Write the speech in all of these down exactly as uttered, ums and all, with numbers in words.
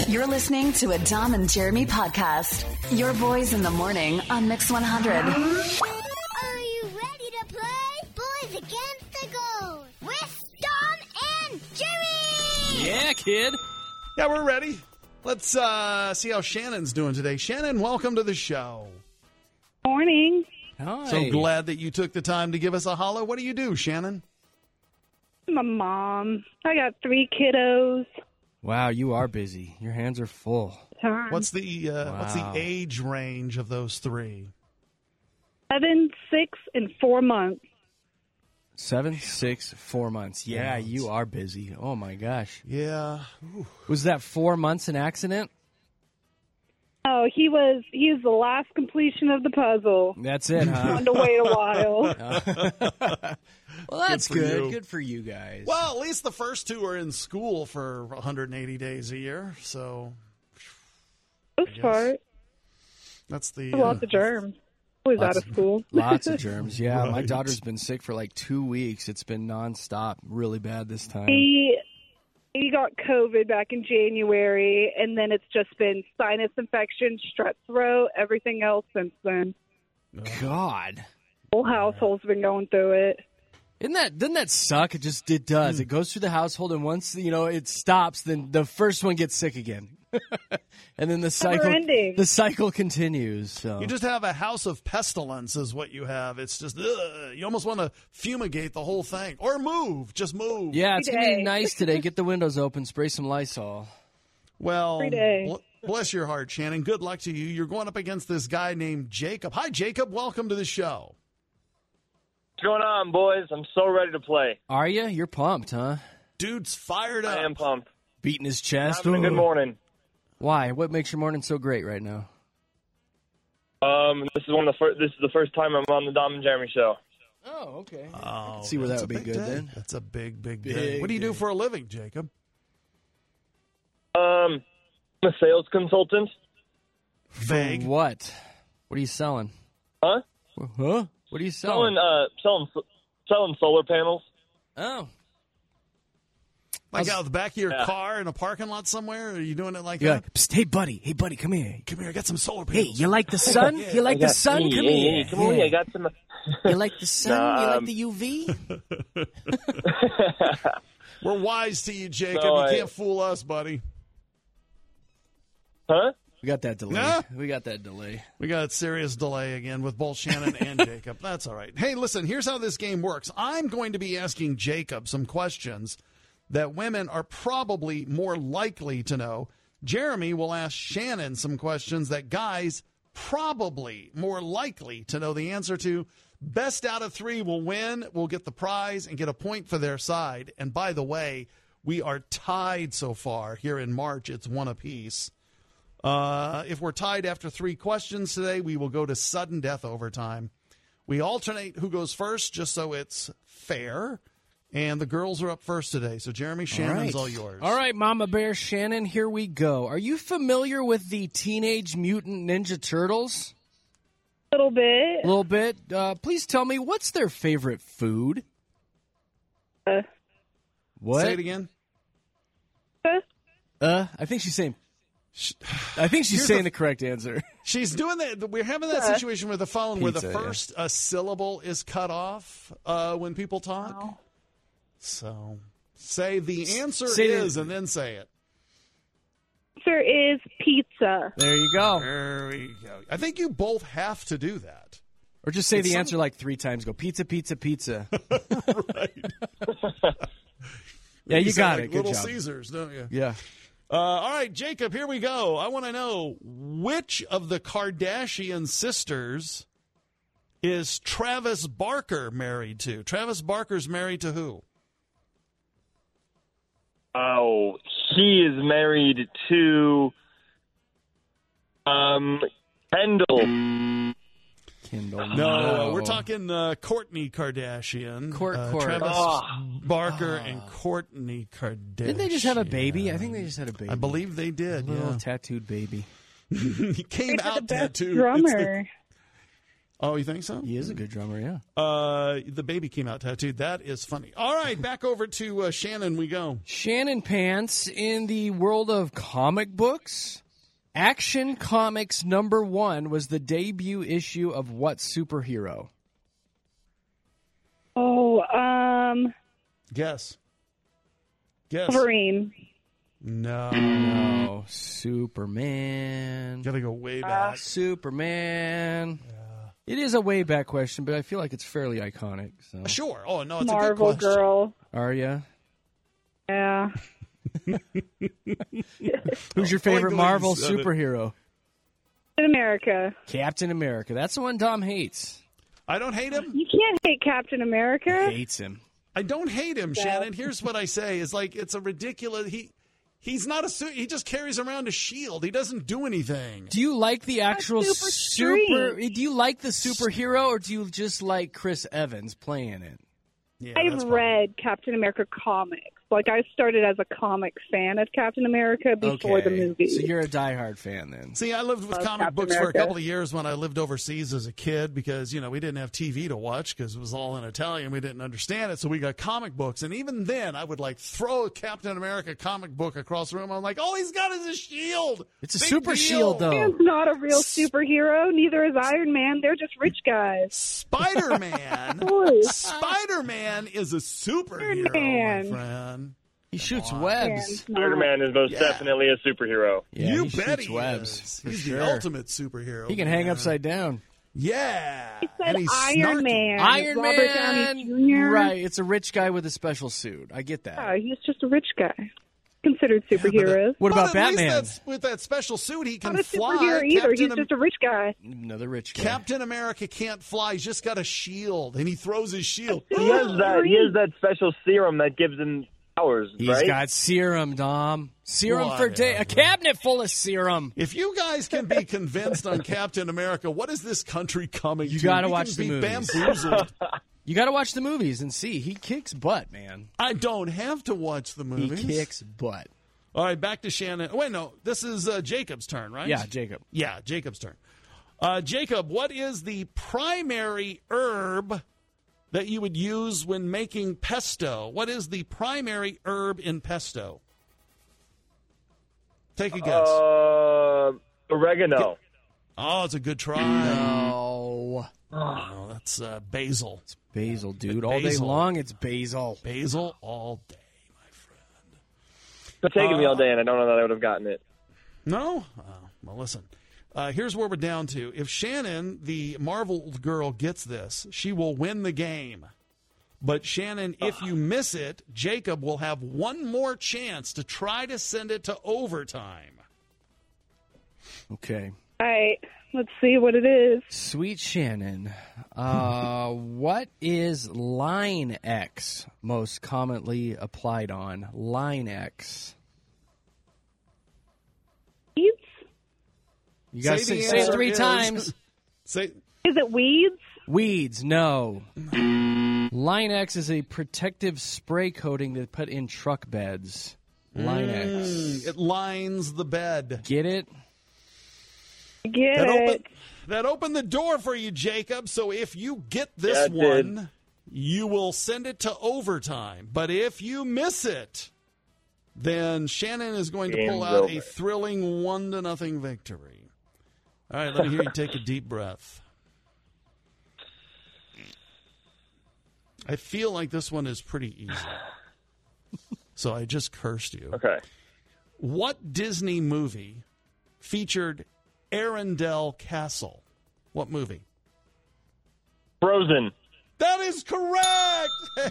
You're listening to a Dom and Jeremy podcast. Your boys in the morning on Mix one hundred. Are you ready to play Boys Against the Girls with Dom and Jeremy? Yeah, kid. Yeah, we're ready. Let's uh, see how Shannon's doing today. Shannon, welcome to the show. Morning. Hi. So glad that you took the time to give us a holler. What do you do, Shannon? I'm a mom. I got three kiddos. Wow, you are busy. Your hands are full. Time. What's the uh, Wow. what's the age range of those three? Seven, six, and four months. Seven, six, four months. Yeah, months. you are busy. Oh, my gosh. Yeah. Ooh. Was that four months an accident? Oh, he was. He's the last completion of the puzzle. That's it, huh? Had to wait a while. Well, that's Good for good. you. Good for you guys. Well, at least the first two are in school for one hundred eighty days a year. So Most part. that's the There's lots uh, of germs. Always out of school. Lots of germs. Yeah, my Right. daughter's been sick for like two weeks. It's been nonstop. Really bad this time. He he got COVID back in January, and then it's just been sinus infection, strep throat, everything else since then. God. Whole household's been going through it. Isn't that doesn't that suck? It just it does. It goes through the household, and once you know it stops, then the first one gets sick again, and then the cycle ending. the cycle continues. So You just have a house of pestilence, is what you have. It's just ugh, you almost want to fumigate the whole thing, or move. Just move. yeah, it's gonna be day. nice today. Get the windows open, spray some Lysol. Well, Every day. bl- bless your heart, Shannon. Good luck to you. You're going up against this guy named Jacob. Hi, Jacob. Welcome to the show. What's going on, boys? I'm so ready to play. Are you? You're pumped, huh? Dude's fired up. I am pumped. Beating his chest. Having a good Ooh. morning. Why? What makes your morning so great right now? Um, this is one of the first. This is the first time I'm on the Dom and Jeremy show. Oh, okay. Oh, See where that that's would be a big good day. then. That's a big, big, day. Big What do you do day. for a living, Jacob? Um, I'm a sales consultant. Vague. What? What are you selling? Huh? Huh? What are you selling? Selling, uh, selling, selling solar panels. Oh, Like out the back of your Yeah. car in a parking lot somewhere? Are you doing it like you're that? like, "Psst, hey, buddy. Hey, buddy, come here. Come here, I got some solar Hey, panels. you like the sun? You like the sun? Hey, Come hey, here. hey, come on, Yeah. I got some. You like the sun? Nah, you like um, the U V? We're wise to you, Jacob. No, you I- can't fool us, buddy. Huh? We got that delay. Nah. We got that delay. We got a serious delay again with both Shannon and Jacob. That's all right. Hey, listen, here's how this game works. I'm going to be asking Jacob some questions that women are probably more likely to know. Jeremy will ask Shannon some questions that guys probably more likely to know the answer to. Best out of three will win, will get the prize, and get a point for their side. And by the way, we are tied so far here in March. It's one apiece. Uh, if we're tied after three questions today, we will go to sudden death overtime. We alternate who goes first, just so it's fair. And the girls are up first today. So, Jeremy, Shannon's all, yours. All right, Mama Bear Shannon, here we go. Are you familiar with the Teenage Mutant Ninja Turtles? A little bit. A little bit. Uh, please tell me, what's their favorite food? Uh, What? Say it again. uh, Uh, I think she's saying. I think she's Here's saying the- the correct answer. She's doing that. We're having that Yeah. situation with the phone where the Pizza, yeah. first uh, syllable is cut off uh, when people talk. Wow. So, say the answer Say the- is, and then say it. Answer is pizza. There you go. There we go. I think you both have to do that. Or just say It's the some- answer like three times. Go pizza, pizza, pizza. Right. Yeah, you say got like it. Good Little job. Caesars, don't you? Yeah. Uh, all right, Jacob, here we go. I want to know, which of the Kardashian sisters is Travis Barker married to? Travis Barker's married to who? Oh, he is married to um Kendall. Kindle. No, we're talking uh, Kourtney Kardashian. Court- uh, Court. Travis Oh. Barker and Kourtney Kardashian. Didn't they just have a baby? I think they just had a baby. I believe they did, a little yeah. tattooed baby. He came They're the out best tattooed. drummer. It's the- Oh, you think so? He is a good drummer, yeah. Uh, the baby came out tattooed. That is funny. All right, back over to uh, Shannon we go. Shannon Pants, in the world of comic books, Action Comics number one was the debut issue of what superhero? Oh, um, Guess. Guess. Wolverine. No. No, Superman. Gotta go way back. Superman. It is a way back question, but I feel like it's fairly iconic. So. Sure. Oh, no, it's Marvel a good question. girl. Are ya? Yeah. Who's your I like favorite the way you Marvel said it. superhero? In America. Captain America. That's the one Dom hates. I don't hate him. You can't hate Captain America. Hates him. I don't hate him, Shannon. Here's what I say: is like it's a ridiculous. He he's not a su- he just carries around a shield. He doesn't do anything. Do you like the actual super super? strange. Do you like the superhero, or do you just like Chris Evans playing it? Yeah, I've that's read Captain America comics. Like, I started as a comic fan of Captain America before the movie. So you're a diehard fan then. See, I lived with Love comic Captain books for a America. couple of years when I lived overseas as a kid because, you know, we didn't have T V to watch because it was all in Italian. We didn't understand it, so we got comic books. And even then, I would, like, throw a Captain America comic book across the room. I'm like, all he's got is a shield. It's a Big super deal. shield, though. Man's not a real superhero. Neither is Iron Man. They're just rich guys. Spider-Man. Boy. Spider-Man is a superhero, Spider-Man. my friend. He shoots Man, webs. it's not. Spider-Man is most Yeah. definitely a superhero. Yeah, you he bet shoots he webs. is. for He's sure. the ultimate superhero. He can hang man. upside down. Yeah. He said and he's Iron snarky. Man. Iron Robert Man. Downey Junior Right. It's a rich guy with a special suit. I get that. Yeah, he's just a rich guy. Considered superheroes. What about But at least Batman? that's- with that special suit, he can Not a fly. superhero either. Captain, He's Am- just a rich guy. Another rich guy. Captain America can't fly. He's just got a shield, and he throws his shield. He has that. He has that special serum that gives him powers, He's right? got serum, Dom. Serum for day. A Whatever. cabinet full of serum. If you guys can be convinced on Captain America, what is this country coming You to? gotta We watch can the be movies. bamboozled. You got to watch the movies and see. He kicks butt, man. I don't have to watch the He movies. kicks butt. All right, back to Shannon. Wait, no, this is uh, Jacob's turn, right? Yeah, Jacob. Yeah, Jacob's turn. Uh, Jacob, what is the primary herb that you would use when making pesto? What is the primary herb in pesto? Take a guess. Uh, oregano. Oh, it's a good try. No. Oh, that's uh, basil. Basil, dude. All day Basil. long, it's basil. Basil all day. It's been taking me all day, and I don't know that I would have gotten it. No? Oh, well, listen. Uh, here's where we're down to. If Shannon, the Marvel girl, gets this, she will win the game. But, Shannon, if you miss it, Jacob will have one more chance to try to send it to overtime. Okay. All right. Let's see what it is. Sweet Shannon. Uh, what is line X most commonly applied on? Line X. Weeds? You got to Say the say, say it answer three is- times. Say, Is it weeds? Weeds, no. Line X is a protective spray coating that put in truck beds. Line X. mm, it lines the bed. Get it? Get That, it. open, that opened the door for you, Jacob. So if you get this Yeah, it did. one, you will send it to overtime. But if you miss it, then Shannon is going to Game's pull out over. a thrilling one to nothing victory. All right, let me hear you take a deep breath. I feel like this one is pretty easy. So I just cursed you. Okay. What Disney movie featured Arendelle Castle? What movie? Frozen. That is correct!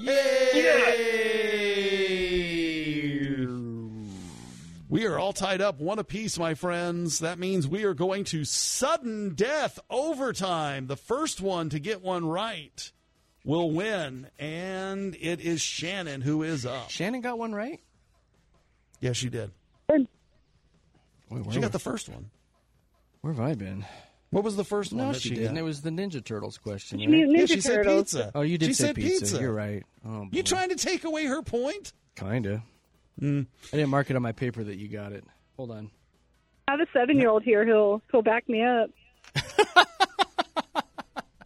Yay! We are all tied up one apiece, my friends. That means we are going to sudden death overtime. The first one to get one right will win, and it is Shannon who is up. Shannon got one right? Yes, she did. Wait, where, She got the first one. where have I been? What was the first one No, that she, she didn't. got? It was the Ninja Turtles question. You right? mean Yeah, Ninja she said Turtles. pizza. Oh, you did she say said pizza. You're right. Oh, You boy. trying to take away her point? Kinda. Mm. I didn't mark it on my paper that you got it. Hold on. I have a seven-year-old here. He'll he'll back me up.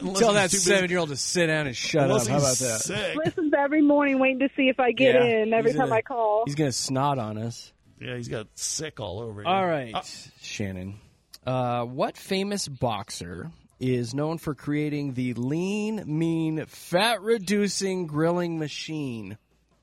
Unless Tell he's that too busy- seven-year-old to sit down and shut unless up. How about he's that? sick. Listens every morning, waiting to see if I get Yeah, in every he's time gonna- I call. He's going to snot on us. Yeah, he's got sick all over you. All right, Uh, Shannon. Uh, what famous boxer is known for creating the lean, mean, fat-reducing grilling machine?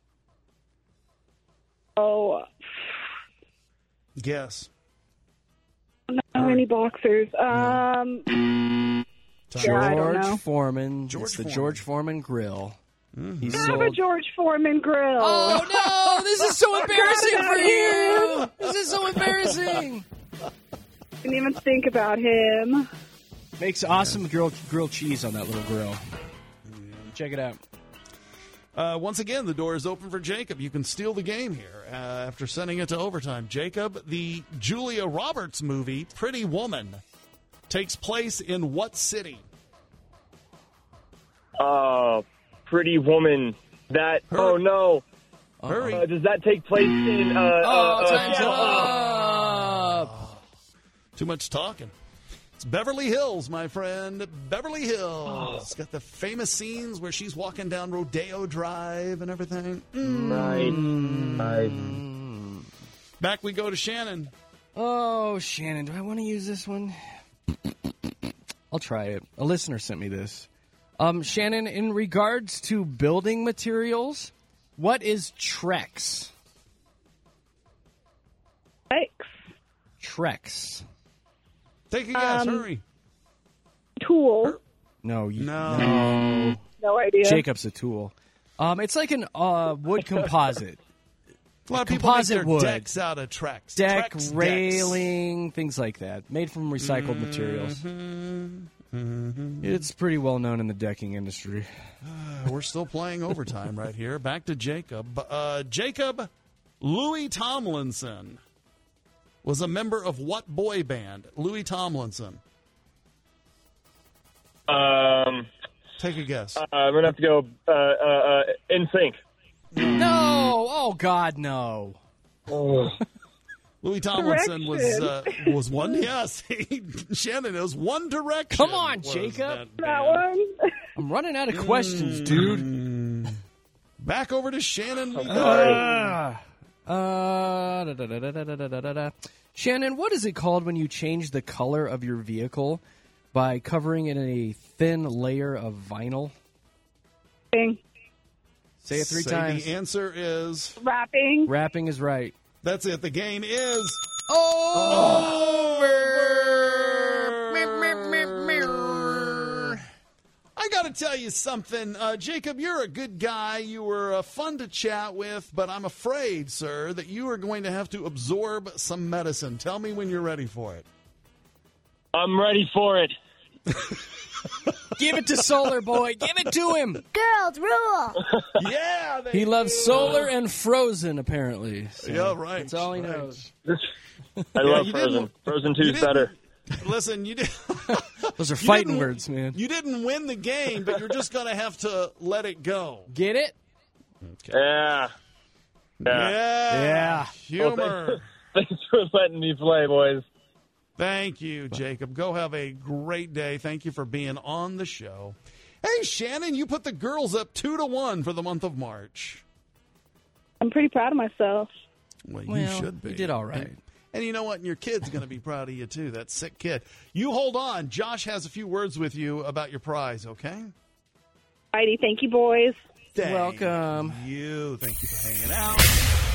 Oh, guess. not many boxers. Um, yeah, I don't George know. Foreman. George it's the Foreman. George Foreman grill. Mm-hmm. He I have a sold. George Foreman grill. Oh no! This is so embarrassing about for you. This is so embarrassing. Didn't even think about him. Makes awesome grilled grilled cheese on that little grill. Check it out. Uh, once again, the door is open for Jacob. You can steal the game here uh, after sending it to overtime. Jacob, the Julia Roberts movie, Pretty Woman, takes place in what city? Uh, Pretty Woman. That. Hurry. Oh no. Hurry. Uh, does that take place in? Uh, uh, Oh, uh, time's Seattle? up. Too much talking. It's Beverly Hills, my friend. Beverly Hills. It's got the famous scenes where she's walking down Rodeo Drive and everything. Mm. Right. Right. Back we go to Shannon. Oh, Shannon, do I want to use this one? I'll try it. A listener sent me this. Um, Shannon, in regards to building materials, what is Trex? Thanks. Trex. Take a guess. Um, Hurry. Tool. No, you, No. no. No idea. Jacob's a tool. Um, it's like an uh, wood composite. A lot of people make Composite their wood. decks out of Trex. Deck, Trex decks. railing, things like that. Made from recycled Mm-hmm. materials. It's pretty well known in the decking industry. We're still playing overtime right here. Back to Jacob. Uh, Jacob, Louis Tomlinson was a member of what boy band? Louis Tomlinson. Um, Take a guess. uh, I'm gonna have to go. Uh, uh, uh, In Sync. No! Oh, God, no. Louis Tomlinson was uh, was one. Yes, Shannon, it was One Direction. Come on, was Jacob. that That band. one. I'm running out of questions, dude. Back over to Shannon. we go. Uh, uh, da, da, da, da, da, da, da, da, da. Shannon, what is it called when you change the color of your vehicle by covering it in a thin layer of vinyl? Thing. Say it three Say times. The answer is Wrapping. Wrapping is right. that's it. The game is Over. I got to tell you something, uh, Jacob. You're a good guy. You were uh, fun to chat with, but I'm afraid, sir, that you are going to have to absorb some medicine. Tell me when you're ready for it. I'm ready for it. Give it to Solar Boy. Give it to him. Girls rule. Yeah, they He loves Solar and Frozen, apparently. So Yeah, right. That's all he right. knows. I love you Frozen. didn't- Frozen you two's didn't- better. Listen, you did. Those are you fighting didn't- words, man. You didn't win the game, but you're just going to have to let it go. Get it? Yeah. Yeah. Yeah. Humor. Thanks for letting me play, boys. Thank you, Jacob. Go have a great day. Thank you for being on the show. Hey, Shannon, you put the girls up two to one for the month of March. I'm pretty proud of myself. Well, you Well, should be. you did all right. And, and you know what? And your kid's going to be proud of you, too. That sick kid. You hold on. Josh has a few words with you about your prize, okay? Heidi, thank you, boys. Thank Welcome. you. Thank you for hanging out.